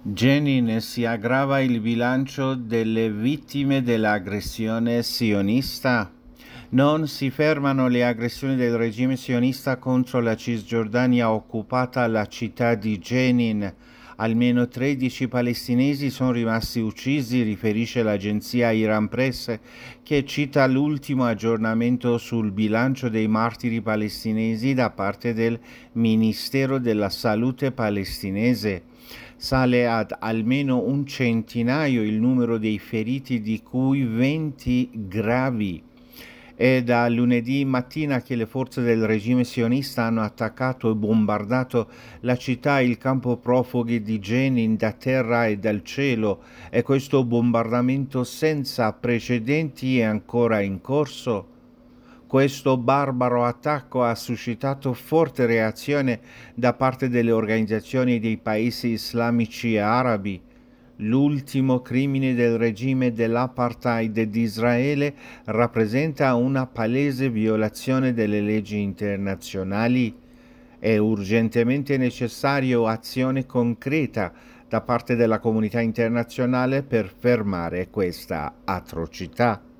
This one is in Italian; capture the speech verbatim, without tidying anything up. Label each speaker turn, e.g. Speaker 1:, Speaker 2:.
Speaker 1: Jenin, si aggrava il bilancio delle vittime dell'aggressione sionista. Non si fermano le aggressioni del regime sionista contro la Cisgiordania occupata, la città di Jenin. Almeno tredici palestinesi sono rimasti uccisi, riferisce l'agenzia Iran Press, che cita l'ultimo aggiornamento sul bilancio dei martiri palestinesi da parte del Ministero della Salute palestinese. Sale ad almeno un centinaio il numero dei feriti, di cui venti gravi. È da lunedì mattina che le forze del regime sionista hanno attaccato e bombardato la città e il campo profughi di Jenin da terra e dal cielo, e questo bombardamento senza precedenti è ancora in corso. Questo barbaro attacco ha suscitato forte reazione da parte delle organizzazioni dei paesi islamici e arabi. L'ultimo crimine del regime dell'apartheid di Israele rappresenta una palese violazione delle leggi internazionali. È urgentemente necessario azione concreta da parte della comunità internazionale per fermare questa atrocità.